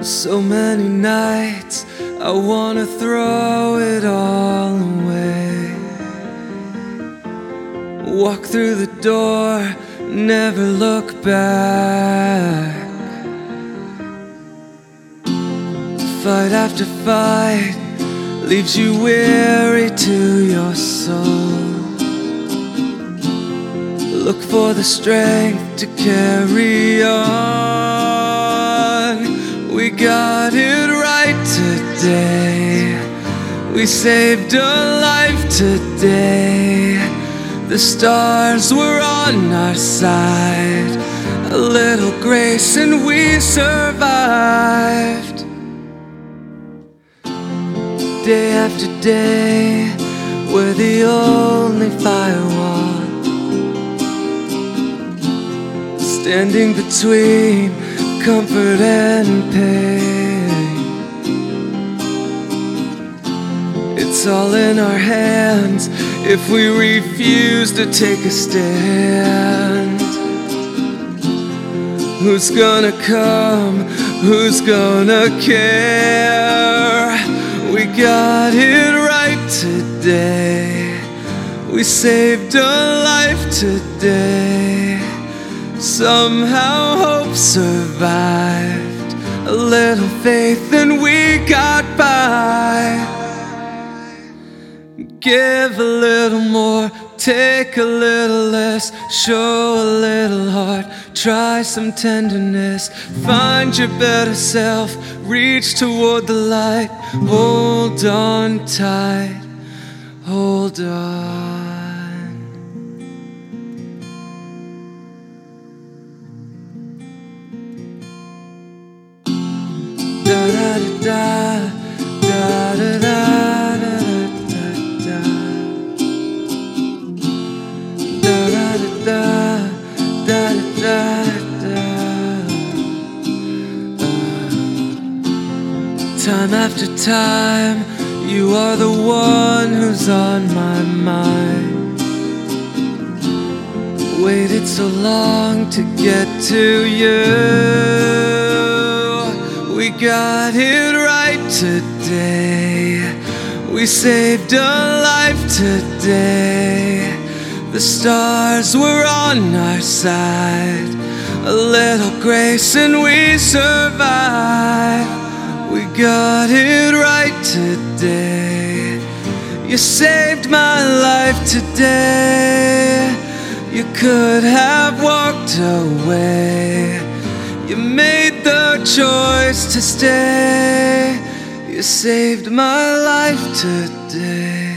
So many nights I wanna throw it all away. Walk through the door, never look back. Fight after fight leaves you weary to your soul. Look for the strength to carry on. We got it right today. We saved a life today. The stars were on our side. A little grace and we survived. Day after day, we're the only firewall standing between comfort and pain. It's all in our hands if we refuse to take a stand. Who's gonna come? Who's gonna care? We got it right today. We saved a life today. Somehow hope survived. A little faith and we got by. Give a little more, take a little less. Show a little heart, try some tenderness. Find your better self, reach toward the light. Hold on tight, hold on. Da da da da da da da da da da da da da da. Time after time, you are the one who's on my mind. Waited so long to get to you. We got it right today. We saved a life today. The stars were on our side. A little grace and we survived. We got it right today. You saved my life today. You could have walked away. You made the choice to stay. You saved my life today.